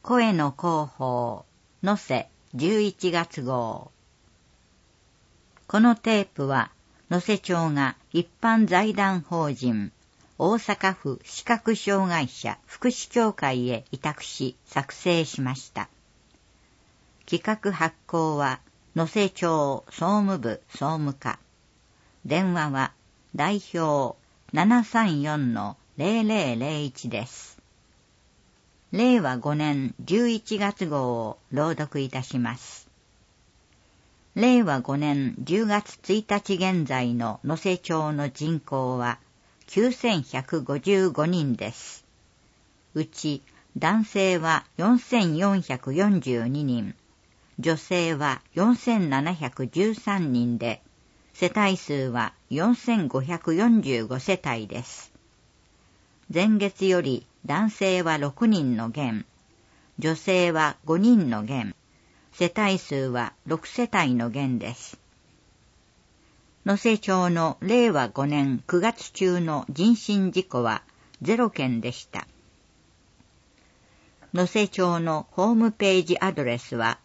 声の広報、能勢11月号。このテープは、能勢町が一般財団法人、大阪府視覚障害者福祉協会へ委託し作成しました。企画発行は、能勢町総務部総務課。電話は、代表 734-0001 です。令和5年11月号を朗読いたします。令和5年10月1日現在の能勢町の人口は9155人です。うち男性は4442人、女性は4713人で、世帯数は4545世帯です。前月より男性は6人の減、女性は5人の減、世帯数は6世帯の減です。能勢町の令和5年9月中の人身事故は0件でした。能勢町のホームページアドレスは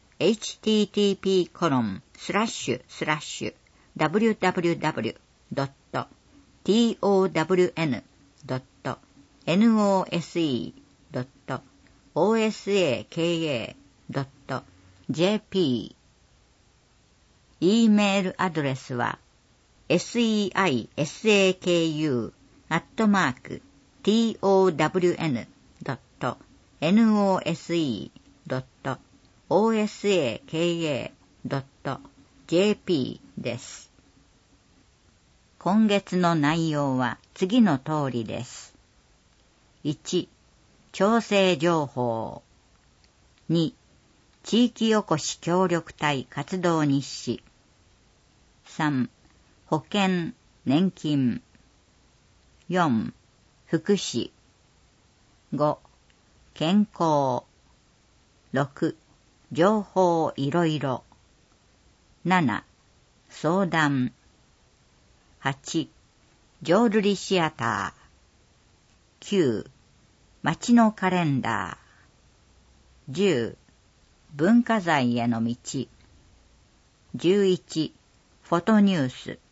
http://www.town.osaka.jp。 E メールアドレスは seisaku@town.osaka.jp です。今月の内容は次の通りです。1、調整情報。2、地域おこし協力隊活動日誌。3、保険、年金。4、福祉。5、健康。6、情報いろいろ。7、相談。8、浄瑠璃シアター。9、街のカレンダー。10、文化財への道。11、フォトニュース。